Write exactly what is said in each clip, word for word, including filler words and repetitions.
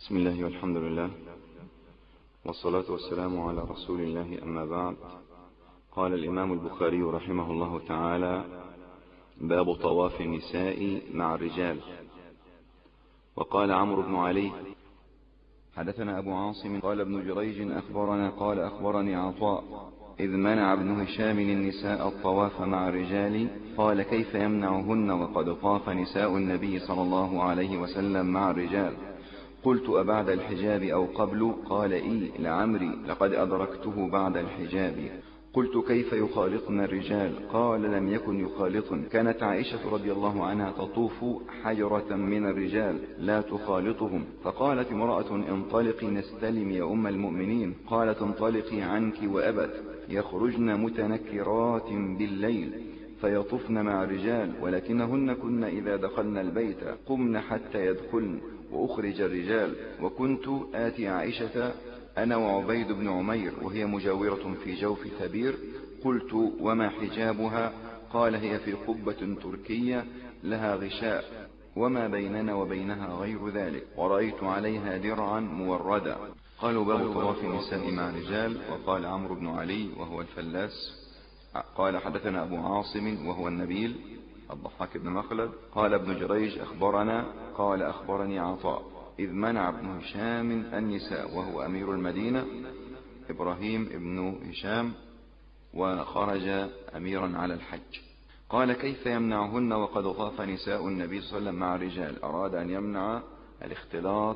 بسم الله والحمد لله والصلاة والسلام على رسول الله، أما بعد. قال الإمام البخاري رحمه الله تعالى: باب طواف النساء مع الرجال. وقال عمرو بن علي: حدثنا أبو عاصم قال ابن جريج أخبرنا قال أخبرني عطاء إذ منع ابن هشام النساء الطواف مع الرجال، قال: كيف يمنعهن وقد طاف نساء النبي صلى الله عليه وسلم مع الرجال؟ قلت: أبعد الحجاب أو قبل؟ قال: إي لعمري لقد أدركته بعد الحجاب. قلت: كيف يخالطن الرجال؟ قال: لم يكن يخالطن، كانت عائشة رضي الله عنها تطوف حجرة من الرجال لا تخالطهم. فقالت امرأة: انطلقي نستلم يا أم المؤمنين. قالت: انطلقي عنك وأبت. يخرجن متنكرات بالليل فيطفن مع الرجال، ولكنهن كن إذا دخلن البيت قمن حتى يدخلن وأخرج الرجال. وكنت آتي عائشة أنا وعبيد بن عمير وهي مجاورة في جوف ثبير. قلت: وما حجابها؟ قال: هي في قبة تركية لها غشاء وما بيننا وبينها غير ذلك، ورأيت عليها درعا موردا. قالوا: باب طواف النساء مع الرجال. وقال عمرو بن علي وهو الفلاس قال: حدثنا أبو عاصم وهو النبيل الضحاك بن مخلد قال: ابن جريج أخبرنا قال أخبرني عطاء إذ منع ابن هشام النساء وهو أمير المدينة إبراهيم ابن هشام، وخرج أميرا على الحج. قال: كيف يمنعهن وقد طاف نساء النبي صلى الله عليه وسلم مع الرجال؟ أراد أن يمنع الاختلاط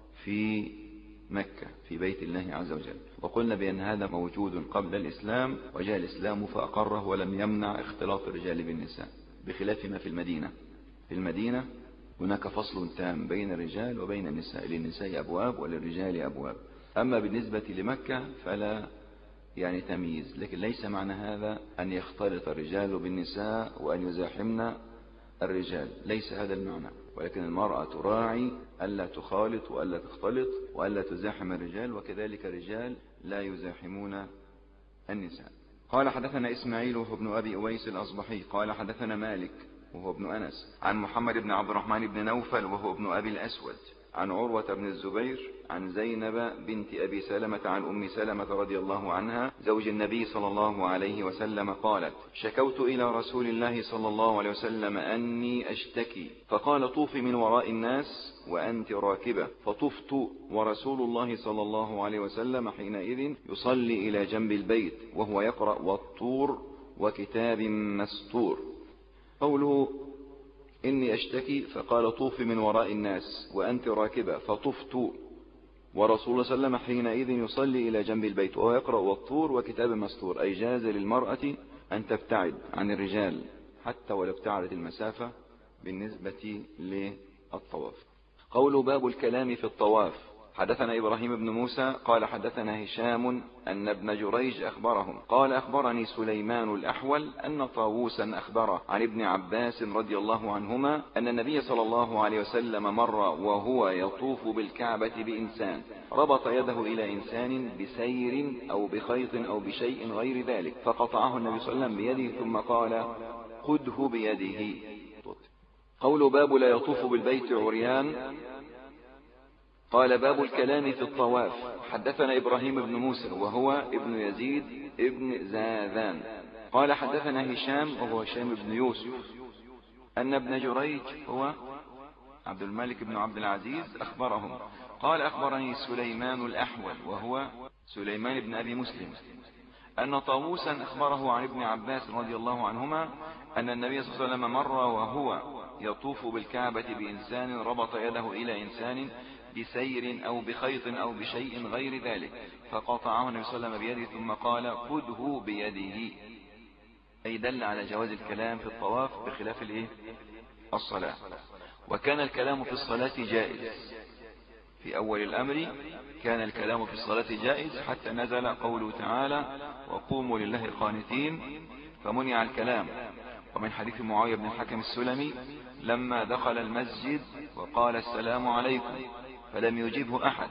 في مكة في بيت الله عز وجل، وقلنا بأن هذا موجود قبل الإسلام، وجاء الإسلام فأقره ولم يمنع اختلاط الرجال بالنساء، بخلاف ما في المدينة. في المدينة هناك فصل تام بين الرجال وبين النساء، للنساء أبواب وللرجال أبواب. أما بالنسبة لمكة فلا يعني تمييز، لكن ليس معنى هذا أن يختلط الرجال بالنساء وأن يزاحمن الرجال، ليس هذا المعنى، ولكن المرأة تراعي ألا تخالط وألا تختلط وألا تزاحم الرجال، وكذلك الرجال لا يزاحمون النساء. قال: حدثنا إسماعيل وهو ابن أبي أويس الأصبحي قال: حدثنا مالك وهو ابن أنس عن محمد بن عبد الرحمن بن نوفل وهو ابن أبي الأسود عن عروة بن الزبير عن زينب بنت أبي سلمة عن أم سلمة رضي الله عنها زوج النبي صلى الله عليه وسلم قالت: شكوت إلى رسول الله صلى الله عليه وسلم أني أشتكي، فقال: طوفي من وراء الناس وأنت راكبة. فطفت ورسول الله صلى الله عليه وسلم حينئذ يصلي إلى جنب البيت وهو يقرأ والطور وكتاب مسطور. قوله إني أشتكي فقال: طوفي من وراء الناس وأنت راكبة. فطفت ورسول الله صلى الله عليه وسلم حينئذ يصلي إلى جنب البيت وهو يقرأ والطور وكتاب مسطور، أي جاز للمرأة أن تبتعد عن الرجال حتى ولو ابتعدت المسافة بالنسبة للطواف. قول باب الكلام في الطواف. حدثنا إبراهيم بن موسى قال: حدثنا هشام أن ابن جريج أخبرهم قال: أخبرني سليمان الأحول أن طاووسا أخبره عن ابن عباس رضي الله عنهما أن النبي صلى الله عليه وسلم مر وهو يطوف بالكعبة بإنسان ربط يده إلى إنسان بسير أو بخيط أو بشيء غير ذلك، فقطعه النبي صلى الله عليه وسلم بيده ثم قال: خذه بيده. قول باب لا يطوف بالبيت عريان. قال: باب الكلام في الطواف. حدثنا إبراهيم بن موسى وهو ابن يزيد ابن زاذان قال: حدثنا هشام وهو هشام بن يوسف أن ابن جريج هو عبد الملك بن عبد العزيز أخبرهم قال: أخبرني سليمان الأحول وهو سليمان بن أبي مسلم أن طاووسا أخبره عن ابن عباس رضي الله عنهما أن النبي صلى الله عليه وسلم مر وهو يطوف بالكعبة بإنسان ربط يده إلى إنسان بسير أو بخيط أو بشيء غير ذلك، فقطعه النبي صلى الله عليه وسلم بيده ثم قال: خذه بيده، أي دل على جواز الكلام في الطواف بخلاف الإيه؟ الصلاة. وكان الكلام في الصلاة جائز في أول الأمر، كان الكلام في الصلاة جائز حتى نزل قوله تعالى: وقوموا لله قانتين، فمنع الكلام. ومن حديث معاوية بن الحكم السلمي لما دخل المسجد وقال: السلام عليكم، فلم يجبه أحد،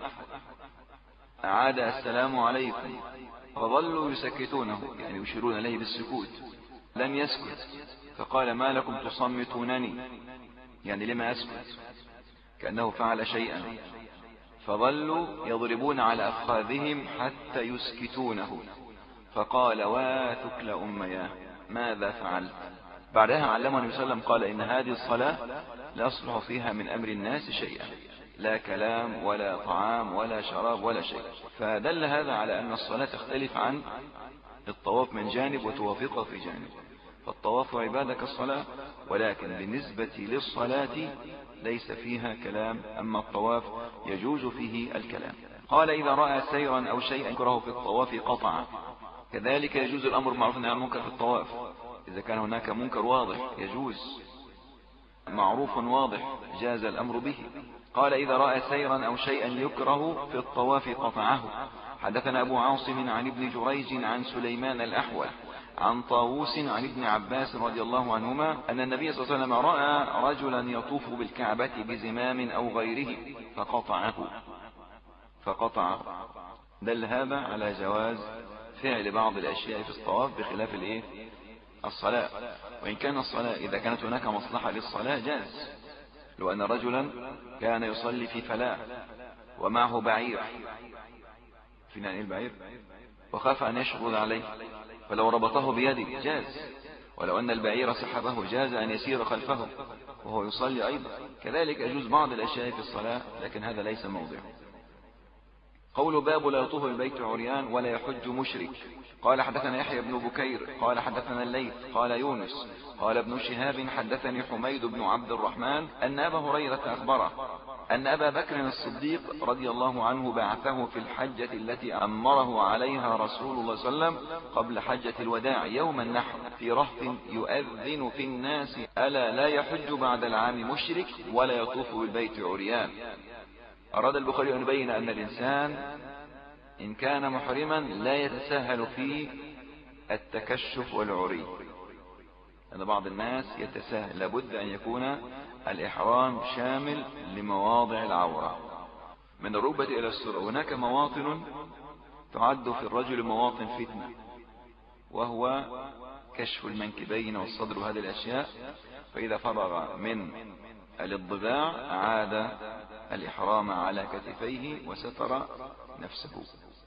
أعاد: السلام عليكم، فظلوا يسكتونه يعني يشيرون إليه بالسكوت، لم يسكت، فقال: ما لكم تصمتونني، يعني لما أسكت، كأنه فعل شيئا. فظلوا يضربون على أفخاذهم حتى يسكتونه، فقال: واتك لأمياه ماذا فعلت؟ بعدها علمه النبي صلى الله عليه وسلم قال: إن هذه الصلاة لا يصلح فيها من أمر الناس شيئا، لا كلام ولا طعام ولا شراب ولا شيء. فدل هذا على أن الصلاة تختلف عن الطواف من جانب وتوافقه في جانب. فالطواف عبادة كالصلاة، ولكن بالنسبة للصلاة ليس فيها كلام، أما الطواف يجوز فيه الكلام. قال: إذا رأى سيرا أو شيئا يكره في الطواف قطع. كذلك يجوز الأمر بالمعروف والنهي عن المنكر في الطواف، إذا كان هناك منكر واضح يجوز، معروف واضح جاز الأمر به. قال: إذا رأى سيرا أو شيئا يكره في الطواف قطعه. حدثنا أبو عاصم عن ابن جريج عن سليمان الأحول عن طاووس عن ابن عباس رضي الله عنهما أن النبي صلى الله عليه وسلم رأى رجلا يطوف بالكعبة بزمام أو غيره فقطعه فقطعه دل هذا على جواز فعل بعض الأشياء في الطواف بخلاف الايه الصلاة. وإن كان الصلاة إذا كانت هناك مصلحة للصلاة جاز. لو أن رجلا كان يصلي في فلاة ومعه بعير، في نعم البعير، وخاف أن يشغل عليه، فلو ربطه بيده جاز. ولو أن البعير سحبه جاز أن يسير خلفه وهو يصلي أيضا. كذلك يجوز بعض الأشياء في الصلاة، لكن هذا ليس موضعه. قول: باب لا يطوف بالبيت عريان ولا يحج مشرك. قال: حدثنا يحيى بن بكير قال حدثنا الليث قال يونس قال ابن شهاب حدثني حميد بن عبد الرحمن أن أبا هريرة أخبره أن أبا بكر الصديق رضي الله عنه بعثه في الحجة التي أمره عليها رسول الله صلى الله عليه وسلم قبل حجة الوداع يوم النحر في رهط يؤذن في الناس: ألا لا يحج بعد العام مشرك ولا يطوف بالبيت عريان. أراد البخاري أن يبين أن الإنسان إن كان محرما لا يتساهل في التكشف والعري، أن بعض الناس يتساهل، لابد أن يكون الإحرام شامل لمواضع العورة من الركبة إلى السرة. هناك مواطن تعد في الرجل مواطن فتنة، وهو كشف المنكبين والصدر وهذه الأشياء، فإذا فرغ من الاضباع عاد الإحرام على كتفيه وستر نفسه.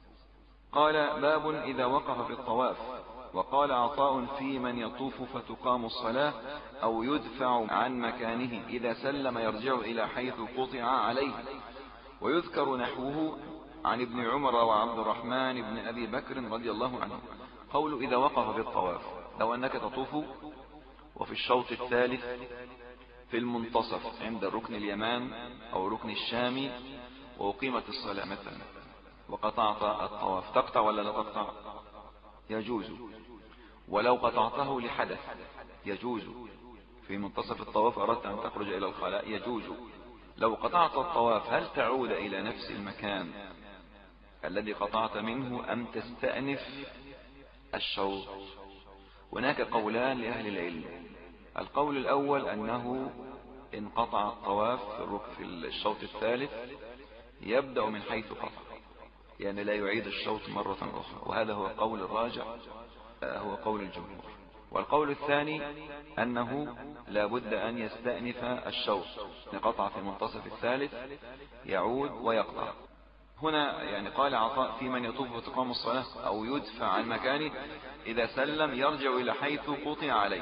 قال: باب إذا وقف في الطواف. وقال عطاء: في من يطوف فتقام الصلاة أو يدفع عن مكانه إذا سلم يرجع إلى حيث قطع عليه. ويذكر نحوه عن ابن عمر وعبد الرحمن بن أبي بكر رضي الله عنه. قول: إذا وقف في الطواف، لو أنك تطوف وفي الشوط الثالث في المنتصف عند الركن اليمان أو ركن الشامي وأقيمت الصلاة مثلا وقطعت الطواف، تقطع ولا لا تقطع؟ يجوز. ولو قطعته لحدث يجوز. في منتصف الطواف أردت أن تخرج إلى الخلاء يجوز. لو قطعت الطواف هل تعود إلى نفس المكان الذي قطعت منه أم تستأنف الشوط؟ هناك قولان لأهل العلم. القول الأول أنه إن قطع الطواف في الشوط الثالث يبدأ من حيث قطع، يعني لا يعيد الشوط مرة أخرى، وهذا هو قول الراجع، هو قول الجمهور. والقول الثاني أنه لا بد أن يستأنف الشوط، قطع في منتصف الثالث يعود ويقطع. هنا يعني قال عطاء: في من يطوف وتقام الصلاة أو يدفع عن مكانه إذا سلم يرجع إلى حيث قطع عليه،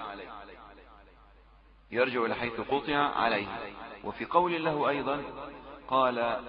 يرجع إلى حيث قطع عليه. وفي قول له أيضا قال: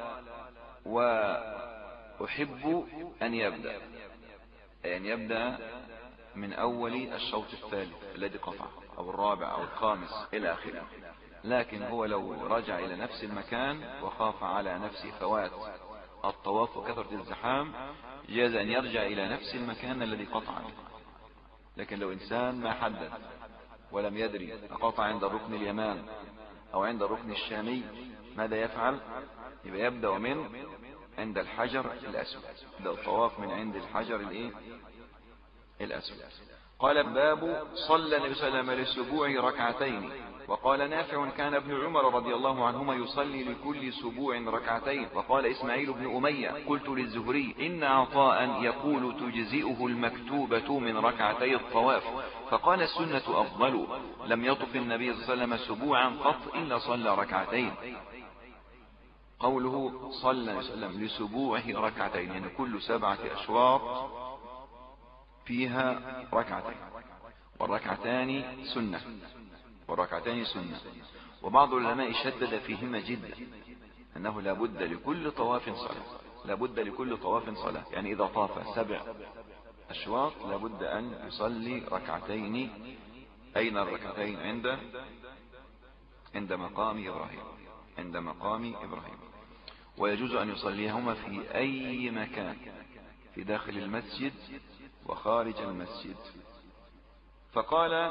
وأحب أن يبدأ، يعني يبدأ من أول الشوط الثالث الذي قطع أو الرابع أو الخامس إلى آخره. لكن هو لو رجع إلى نفس المكان وخاف على نفسه فوات الطواف وكثرة الزحام جاز أن يرجع إلى نفس المكان الذي قطع. لكن لو إنسان ما حدد ولم يدري قطع عند الركن اليمان أو عند الركن الشامي ماذا يفعل؟ يبقى يبدأ من عند الحجر الأسود، يبدأ الطواف من عند الحجر الإيه؟ الأسود. قال: باب صلى النبي صلى الله عليه وسلم للسبوع ركعتين. وقال نافع: كان ابن عمر رضي الله عنهما يصلي لكل سبوع ركعتين. وقال إسماعيل بن أمية: قلت للزهري: إن عطاء يقول تجزئه المكتوبة من ركعتي الطواف، فقال: السنة أفضل. لم يطف النبي صلى الله عليه وسلم سبوعا قط إلا صلى ركعتين. قوله صلى الله عليه وسلم لسبوعه ركعتين، يعني كل سبعة أشواط فيها ركعتين، والركعتان سنة والركعتان سنة. وبعض العلماء شدد فيهما جدا، أنه لا بد لكل طواف صلاة، لا بد لكل طواف صلاة، يعني إذا طاف سبع أشواط لا بد أن يصلي ركعتين. أين الركعتين؟ عند عند مقام إبراهيم، عند مقام إبراهيم. ويجوز أن يصليهما في أي مكان، في داخل المسجد وخارج المسجد. فقال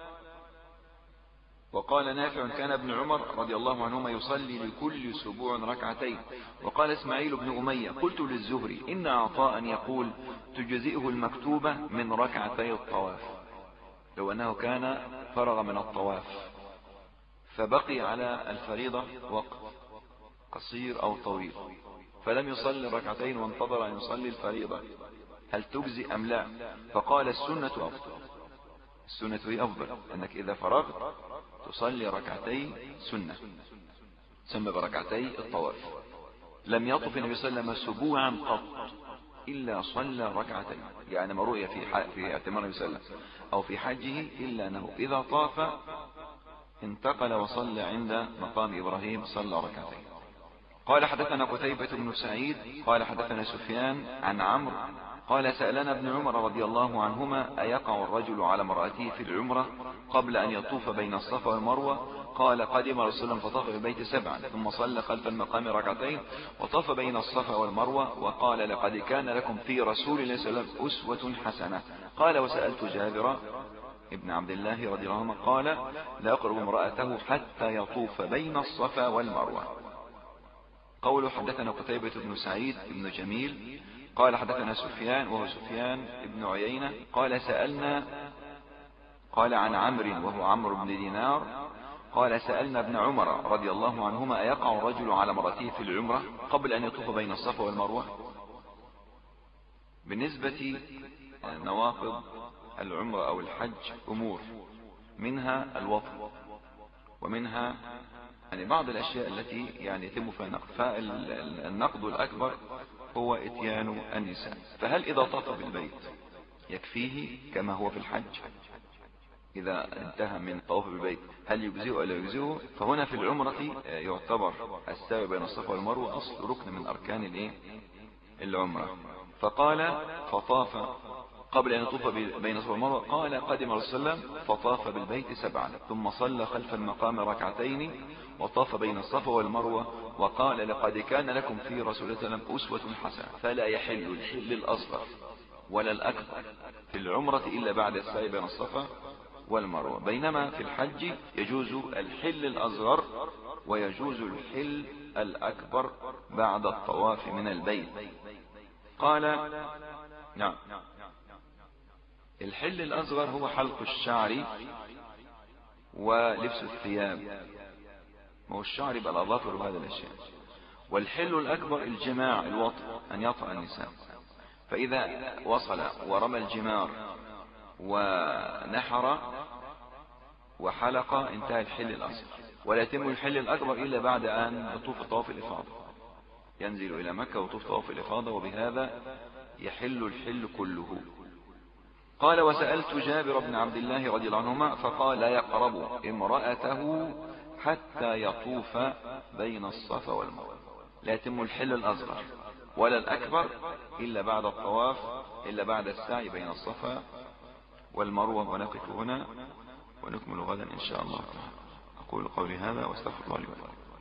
وقال نافع كان ابن عمر رضي الله عنهما يصلي لكل سبوع ركعتين. وقال اسماعيل بن أمية قلت للزهري إن عطاء يقول تجزئه المكتوبة من ركعتي الطواف، لو أنه كان فرغ من الطواف فبقي على الفريضة وقت قصير أو طويل فلم يصلي ركعتين وانتظر أن يصلي الفريضة، هل تجزي أم لا؟ فقال السنة أفضل، السنة هي أفضل، أنك إذا فرغت تصلي ركعتين سنة تسمى بركعتي الطواف. لم يطف النبي صلى الله عليه وسلم سبوعا قط إلا صلى ركعتين، يعني ما رؤي في في اعتمار النبي صلى الله عليه وسلم أو في حجه إلا أنه إذا طاف انتقل وصلى عند مقام إبراهيم صلى ركعتين. قال حدثنا قتيبة بن سعيد قال حدثنا سفيان عن عمرو قال سألنا ابن عمر رضي الله عنهما أيقع الرجل على امرأته في العمرة قبل أن يطوف بين الصفا والمروة؟ قال قدم رسول الله فطاف بالبيت سبعا ثم صلى خلف المقام ركعتين وطاف بين الصفا والمروة وقال لقد كان لكم في رسول الله صلى الله عليه وسلم أسوة حسنة. قال وسألت جابر ابن عبد الله رضي الله عنه قال لا يقرب امرأته حتى يطوف بين الصفا والمروة. قوله حدثنا قتيبة بن سعيد بن جميل قال حدثنا سفيان وهو سفيان بن عيينة قال سألنا قال عن عمرو وهو عمرو بن دينار قال سألنا ابن عمر رضي الله عنهما أيقع الرجل على امرأته في العمرة قبل أن يطوف بين الصفا والمروة؟ بالنسبة نواقض العمرة أو الحج أمور، منها الوطن ومنها يعني بعض الأشياء التي يعني يتم فيها نقد، فالنقد الأكبر هو إتيان النساء. فهل إذا طاف بالبيت يكفيه كما هو في الحج؟ إذا انتهى من طواف بالبيت هل يجزئه أو لا يجزئه؟ فهنا في العمرة يعتبر السعي بين الصفا والمروة أصل ركن من أركان الإيه؟ العمرة. فقال فطاف قبل أن يطوف بين الصفا والمروة قال قدم رسول الله فطاف بالبيت سبعا ثم صلى خلف المقام ركعتين وطاف بين الصفا والمروة وقال لقد كان لكم في رسول الله صلى الله عليه وسلم أسوة حسنة. فلا يحل الحل الأصغر ولا الأكبر في العمرة إلا بعد السعي بين الصفا والمروة، بينما في الحج يجوز الحل الأصغر ويجوز الحل الأكبر بعد الطواف من البيت. قال نعم الحل الأصغر هو حلق الشعر ولبس الثياب، ما هو الشعر يبقى الأظافر وهذا الأشياء. والحل الأكبر الجماع الوطء أن يطأ النساء، فإذا وصل ورمى الجمار ونحر وحلق انتهى الحل الأصغر، ولا يتم الحل الأكبر إلا بعد أن يطوف طواف الإفاضة، ينزل إلى مكة ويطوف طواف الإفاضة، وبهذا يحل الحل كله. قال وسألت جابر بن عبد الله رضي الله عنهما فقال لا يقرب امرأته حتى يطوف بين الصفا والمروة، لا يتم الحل الأصغر ولا الأكبر إلا بعد الطواف إلا بعد السعي بين الصفا والمروة. ونقف هنا ونكمل غدا إن شاء الله. أقول قولي هذا واستغفر الله لي ولكم.